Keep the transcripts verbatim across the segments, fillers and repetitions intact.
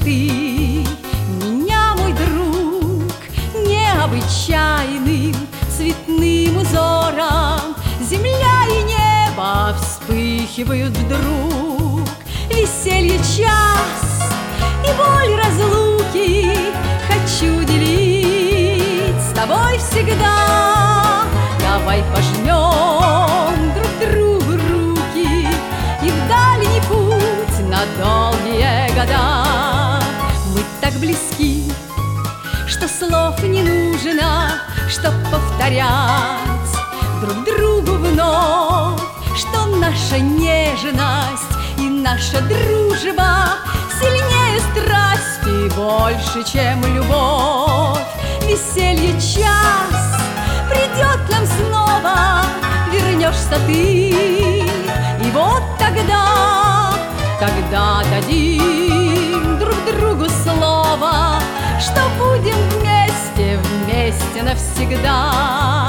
ты меня, мой друг, необычайным цветным узором земля и небо вспыхивают вдруг. Веселье час и боль разлуки хочу делить с тобой всегда. Давай пожмем друг другу руки и в дальний путь на долгие года. Мы так близки, что слов не нужно, чтоб повторять друг другу вновь, что наша нежность и наша дружба сильнее страсти, больше, чем любовь. Веселье час придет к нам снова, вернешься ты, и вот тогда, тогда дадим друг другу слово, что будем вместе, вместе навсегда.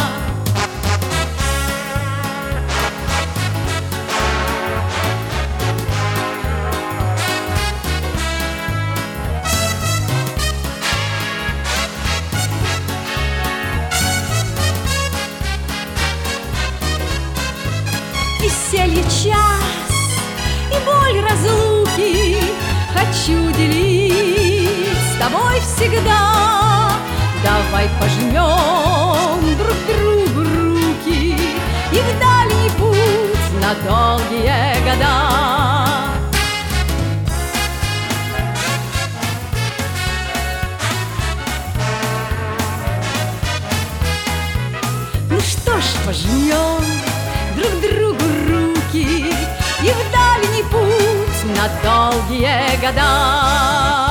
Веселье час и боль разлуки хочу делить с тобой всегда. Давай пожмем друг другу руки и в дальний путь на долгие года. Ну что ж, пожмем друг другу руки и в дальний путь на долгие года.